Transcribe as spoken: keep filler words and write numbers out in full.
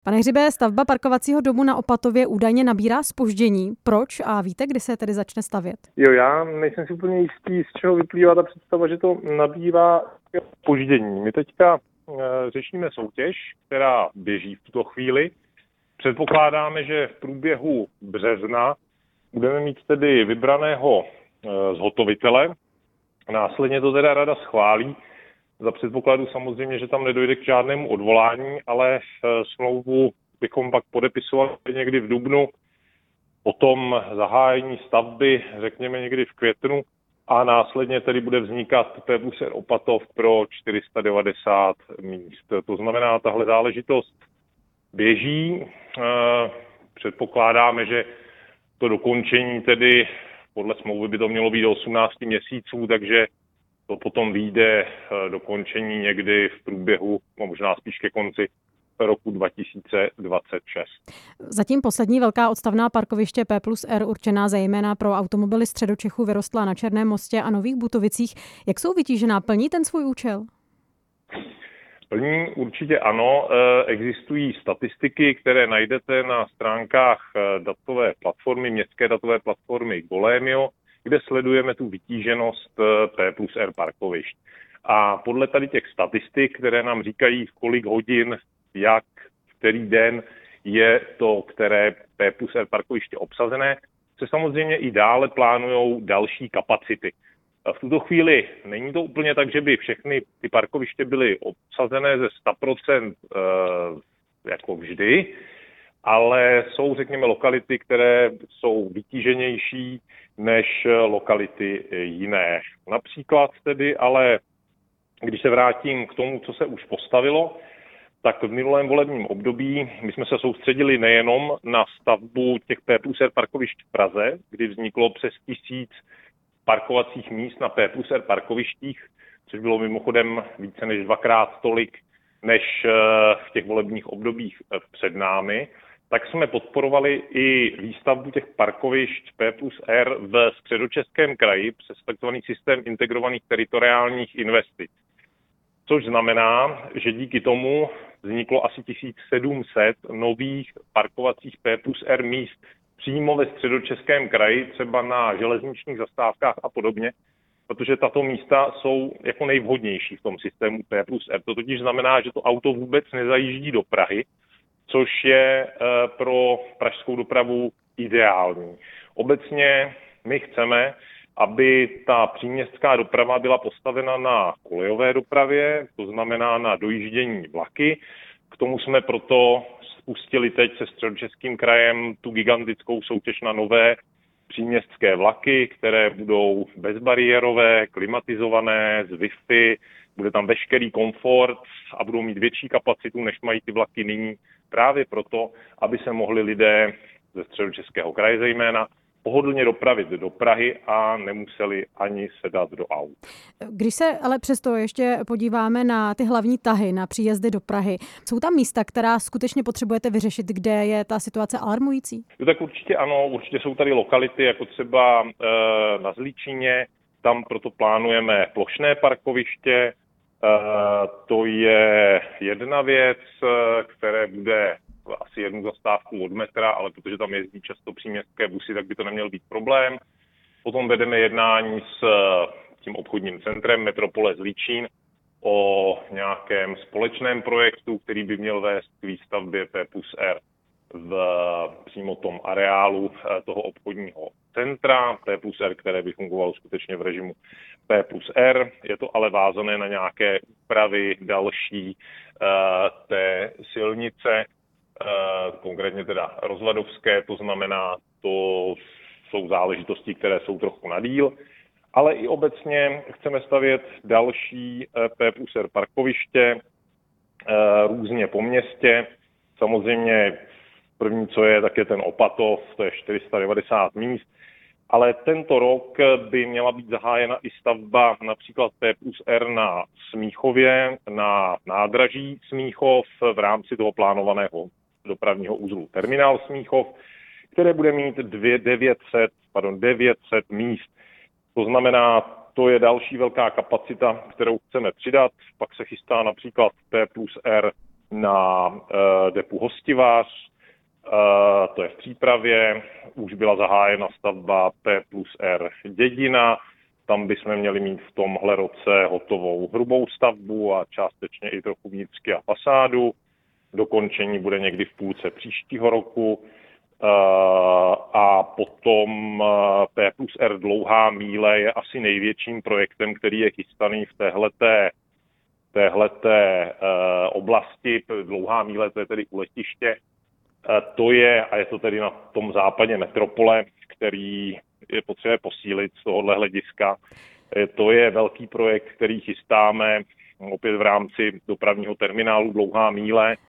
Pane Hřibe, stavba parkovacího domu na Opatově údajně nabírá zpoždění. Proč a víte, kdy se tedy začne stavět? Jo, já nejsem si úplně jistý, z čeho vyplývá ta představa, že to nabývá zpoždění. My teďka e, řešíme soutěž, která běží v tuto chvíli. Předpokládáme, že v průběhu března budeme mít tedy vybraného e, zhotovitele. Následně to teda rada schválí. Za předpokladu samozřejmě, že tam nedojde k žádnému odvolání, ale smlouvu bychom pak podepisovali někdy v dubnu, potom zahájení stavby, řekněme někdy v květnu, a následně tedy bude vznikat P plus R Opatov pro čtyři sta devadesát míst. To znamená, tahle záležitost běží. Předpokládáme, že to dokončení tedy podle smlouvy by to mělo být do osmnácti měsíců, takže to potom vyjde dokončení někdy v průběhu, no možná spíš ke konci roku dva tisíce dvacet šest. Zatím poslední velká odstavná parkoviště P plus R určená zejména pro automobily Středočechu vyrostla na Černém Mostě a Nových Butovicích. Jak jsou vytížená? Plní ten svůj účel? Plní určitě ano. Existují statistiky, které najdete na stránkách datové platformy, městské datové platformy Golémio, kde sledujeme tu vytíženost P plus R parkovišť. A podle tady těch statistik, které nám říkají, v kolik hodin, jak, který den je to, které P plus R parkoviště obsazené, se samozřejmě i dále plánujou další kapacity. A v tuto chvíli není to úplně tak, že by všechny ty parkoviště byly obsazené ze sto procent e, jako vždy, ale jsou, řekněme, lokality, které jsou vytíženější než lokality jiné. Například tedy, ale když se vrátím k tomu, co se už postavilo, tak v minulém volebním období my jsme se soustředili nejenom na stavbu těch P plus R parkovišť v Praze, kdy vzniklo přes tisíc parkovacích míst na P plus R parkovištích, což bylo mimochodem více než dvakrát tolik, než v těch volebních obdobích před námi, tak jsme podporovali i výstavbu těch parkovišť P plus R v Středočeském kraji přes takzvaný systém integrovaných teritoriálních investic. Což znamená, že díky tomu vzniklo asi tisíc sedm set nových parkovacích P plus R míst přímo ve Středočeském kraji, třeba na železničních zastávkách a podobně, protože tato místa jsou jako nejvhodnější v tom systému P plus R. To totiž znamená, že to auto vůbec nezajíždí do Prahy, což je pro pražskou dopravu ideální. Obecně my chceme, aby ta příměstská doprava byla postavena na kolejové dopravě, to znamená na dojíždění vlaky. K tomu jsme proto spustili teď se Středočeským krajem tu gigantickou soutěž na nové příměstské vlaky, které budou bezbariérové, klimatizované, s Wi-Fi, bude tam veškerý komfort a budou mít větší kapacitu, než mají ty vlaky nyní, právě proto, aby se mohli lidé ze Středočeského kraje zejména pohodlně dopravit do Prahy a nemuseli ani sedat do aut. Když se ale přesto ještě podíváme na ty hlavní tahy, na příjezdy do Prahy, jsou tam místa, která skutečně potřebujete vyřešit, kde je ta situace alarmující? Jo, tak určitě ano, určitě jsou tady lokality, jako třeba e, na Zlíčině, tam proto plánujeme plošné parkoviště, e, to je jedna věc, které bude asi jednu zastávku od metra, ale protože tam jezdí často příměstské busy, tak by to neměl být problém. Potom vedeme jednání s tím obchodním centrem Metropole Zlíčín o nějakém společném projektu, který by měl vést k výstavbě P plus R v přímo tom areálu toho obchodního centra. P plus R, které by fungovalo skutečně v režimu P plus R. Je to ale vázané na nějaké úpravy další té silnice, konkrétně teda rozvadovské, to znamená, to jsou záležitosti, které jsou trochu na díl, ale i obecně chceme stavět další P plus R parkoviště různě po městě. Samozřejmě první, co je, tak je ten Opatov, to je čtyři sta devadesát míst, ale tento rok by měla být zahájena i stavba například P plus R na Smíchově, na nádraží Smíchov v rámci toho plánovaného dopravního uzlu Terminál Smíchov, které bude mít devět set, pardon, devět set míst. To znamená, to je další velká kapacita, kterou chceme přidat. Pak se chystá například P plus R na uh, depu Hostivař, uh, to je v přípravě, už byla zahájena stavba P plus R Dědina, tam bychom měli mít v tomhle roce hotovou hrubou stavbu a částečně i trochu vnitřky a fasádu. Dokončení bude někdy v půlce příštího roku. A potom P plus R Dlouhá míle je asi největším projektem, který je chystaný v téhleté, téhleté oblasti. Dlouhá míle, to je tedy u letiště. To je, a je to tedy na tom západě metropole, který je potřeba posílit z tohohle hlediska. To je velký projekt, který chystáme opět v rámci dopravního terminálu Dlouhá míle.